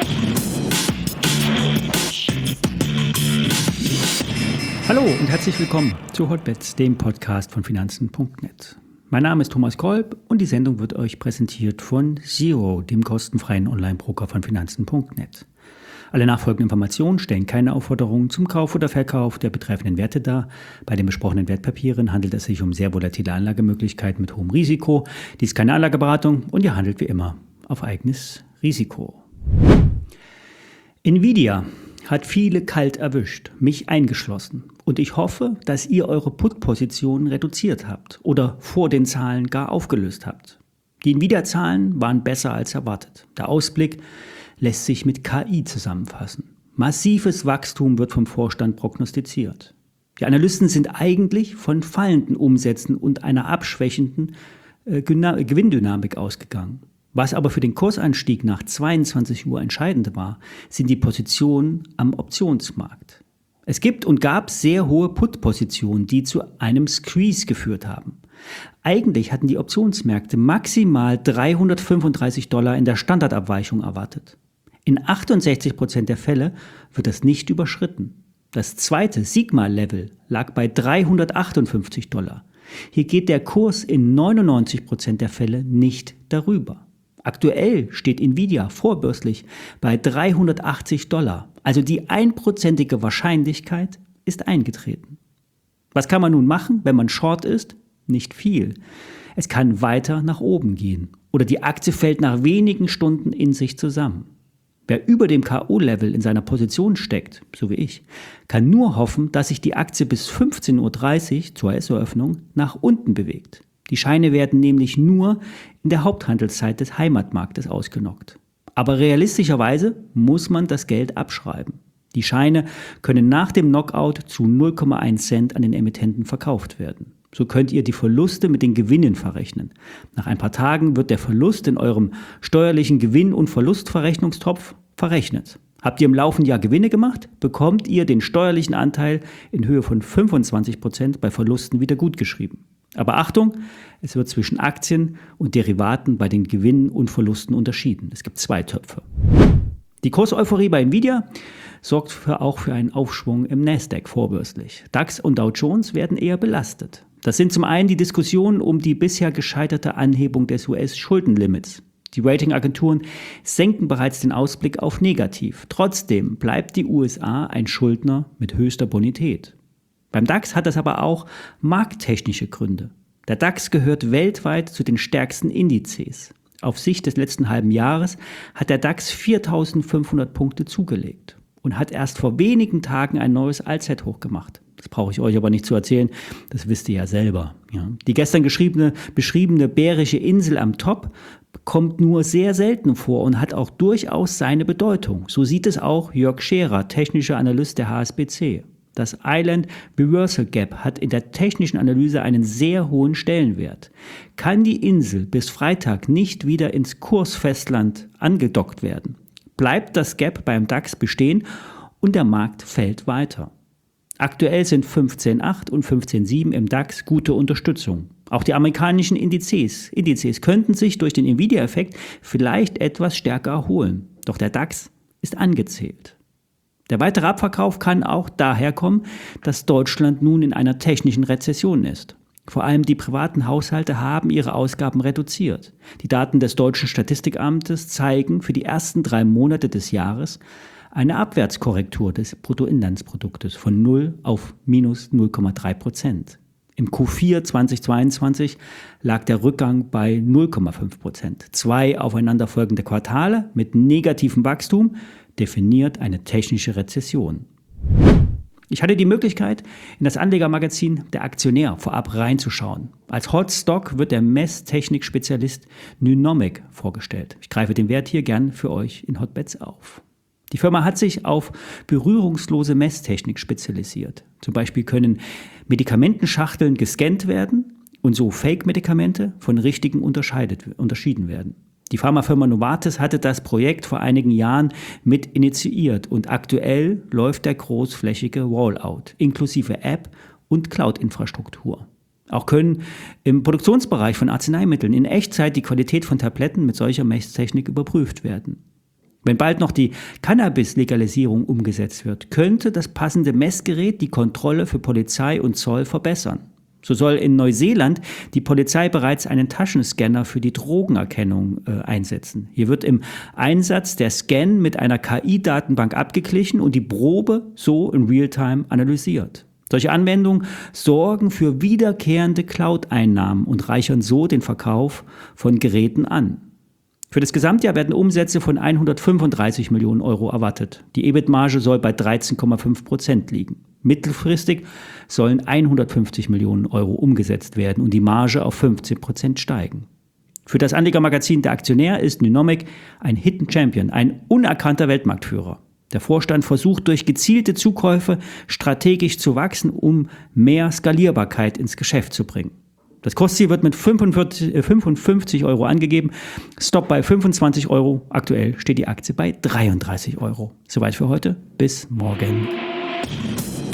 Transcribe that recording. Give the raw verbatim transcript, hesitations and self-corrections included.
Hallo und herzlich willkommen zu Hotbets, dem Podcast von Finanzen punkt net. Mein Name ist Thomas Kolb und die Sendung wird euch präsentiert von Xero, dem kostenfreien Online-Broker von Finanzen punkt net. Alle nachfolgenden Informationen stellen keine Aufforderungen zum Kauf oder Verkauf der betreffenden Werte dar. Bei den besprochenen Wertpapieren handelt es sich um sehr volatile Anlagemöglichkeiten mit hohem Risiko. Dies ist keine Anlageberatung und ihr handelt wie immer auf eigenes Risiko. Nvidia hat viele kalt erwischt, mich eingeschlossen. Und ich hoffe, dass ihr eure Put-Positionen reduziert habt oder vor den Zahlen gar aufgelöst habt. Die Nvidia-Zahlen waren besser als erwartet. Der Ausblick lässt sich mit K I zusammenfassen. Massives Wachstum wird vom Vorstand prognostiziert. Die Analysten sind eigentlich von fallenden Umsätzen und einer abschwächenden äh, Gewinndynamik ausgegangen. Was aber für den Kursanstieg nach zweiundzwanzig Uhr entscheidend war, sind die Positionen am Optionsmarkt. Es gibt und gab sehr hohe Put-Positionen, die zu einem Squeeze geführt haben. Eigentlich hatten die Optionsmärkte maximal dreihundertfünfunddreißig Dollar in der Standardabweichung erwartet. In achtundsechzig Prozent der Fälle wird das nicht überschritten. Das zweite Sigma-Level lag bei dreihundertachtundfünfzig Dollar. Hier geht der Kurs in neunundneunzig Prozent der Fälle nicht darüber. Aktuell steht Nvidia vorbörslich bei dreihundertachtzig Dollar, also die einprozentige Wahrscheinlichkeit ist eingetreten. Was kann man nun machen, wenn man Short ist? Nicht viel. Es kann weiter nach oben gehen oder die Aktie fällt nach wenigen Stunden in sich zusammen. Wer über dem K O-Level in seiner Position steckt, so wie ich, kann nur hoffen, dass sich die Aktie bis fünfzehn Uhr dreißig zur S O-Öffnung nach unten bewegt. Die Scheine werden nämlich nur in der Haupthandelszeit des Heimatmarktes ausgenockt. Aber realistischerweise muss man das Geld abschreiben. Die Scheine können nach dem Knockout zu null Komma eins Cent an den Emittenten verkauft werden. So könnt ihr die Verluste mit den Gewinnen verrechnen. Nach ein paar Tagen wird der Verlust in eurem steuerlichen Gewinn- und Verlustverrechnungstopf verrechnet. Habt ihr im laufenden Jahr Gewinne gemacht, bekommt ihr den steuerlichen Anteil in Höhe von fünfundzwanzig Prozent bei Verlusten wieder gutgeschrieben. Aber Achtung, es wird zwischen Aktien und Derivaten bei den Gewinnen und Verlusten unterschieden. Es gibt zwei Töpfe. Die Kurseuphorie bei Nvidia sorgt für auch für einen Aufschwung im Nasdaq vorbörslich. DAX und Dow Jones werden eher belastet. Das sind zum einen die Diskussionen um die bisher gescheiterte Anhebung des U S-Schuldenlimits. Die Ratingagenturen senken bereits den Ausblick auf negativ. Trotzdem bleibt die U S A ein Schuldner mit höchster Bonität. Beim DAX hat das aber auch markttechnische Gründe. Der DAX gehört weltweit zu den stärksten Indizes. Auf Sicht des letzten halben Jahres hat der DAX viertausendfünfhundert Punkte zugelegt und hat erst vor wenigen Tagen ein neues Allzeithoch gemacht. Das brauche ich euch aber nicht zu erzählen, das wisst ihr ja selber. Ja. Die gestern geschriebene, beschriebene bärische Insel am Top kommt nur sehr selten vor und hat auch durchaus seine Bedeutung. So sieht es auch Jörg Scherer, technischer Analyst der H S B C. Das Island Reversal Gap hat in der technischen Analyse einen sehr hohen Stellenwert. Kann die Insel bis Freitag nicht wieder ins Kursfestland angedockt werden, bleibt das Gap beim DAX bestehen und der Markt fällt weiter. Aktuell sind fünfzehn Komma acht und fünfzehn Komma sieben im DAX gute Unterstützung. Auch die amerikanischen Indizes, Indizes könnten sich durch den Nvidia-Effekt vielleicht etwas stärker erholen. Doch der DAX ist angezählt. Der weitere Abverkauf kann auch daher kommen, dass Deutschland nun in einer technischen Rezession ist. Vor allem die privaten Haushalte haben ihre Ausgaben reduziert. Die Daten des Deutschen Statistikamtes zeigen für die ersten drei Monate des Jahres eine Abwärtskorrektur des Bruttoinlandsproduktes von null auf minus null Komma drei Prozent. Im Q vier zweitausendzweiundzwanzig lag der Rückgang bei null Komma fünf Prozent. Zwei aufeinanderfolgende Quartale mit negativem Wachstum definiert eine technische Rezession. Ich hatte die Möglichkeit, in das Anlegermagazin Der Aktionär vorab reinzuschauen. Als Hot Stock wird der Messtechnik-Spezialist Nynomic vorgestellt. Ich greife den Wert hier gern für euch in Hotbets auf. Die Firma hat sich auf berührungslose Messtechnik spezialisiert. Zum Beispiel können Medikamentenschachteln gescannt werden und so Fake-Medikamente von richtigen unterscheidet, unterschieden werden. Die Pharmafirma Novartis hatte das Projekt vor einigen Jahren mit initiiert und aktuell läuft der großflächige Rollout inklusive App und Cloud-Infrastruktur. Auch können im Produktionsbereich von Arzneimitteln in Echtzeit die Qualität von Tabletten mit solcher Messtechnik überprüft werden. Wenn bald noch die Cannabis-Legalisierung umgesetzt wird, könnte das passende Messgerät die Kontrolle für Polizei und Zoll verbessern. So soll in Neuseeland die Polizei bereits einen Taschenscanner für die Drogenerkennung äh, einsetzen. Hier wird im Einsatz der Scan mit einer K I-Datenbank abgeglichen und die Probe so in Realtime analysiert. Solche Anwendungen sorgen für wiederkehrende Cloud-Einnahmen und reichern so den Verkauf von Geräten an. Für das Gesamtjahr werden Umsätze von hundertfünfunddreißig Millionen Euro erwartet. Die E B I T-Marge soll bei dreizehn Komma fünf Prozent liegen. Mittelfristig sollen hundertfünfzig Millionen Euro umgesetzt werden und die Marge auf fünfzehn Prozent steigen. Für das Anlegermagazin Der Aktionär ist Nunomic ein Hidden Champion, ein unerkannter Weltmarktführer. Der Vorstand versucht durch gezielte Zukäufe strategisch zu wachsen, um mehr Skalierbarkeit ins Geschäft zu bringen. Das Kursziel wird mit fünfundfünfzig Euro angegeben, Stop bei fünfundzwanzig Euro. Aktuell steht die Aktie bei dreiunddreißig Euro. Soweit für heute. Bis morgen.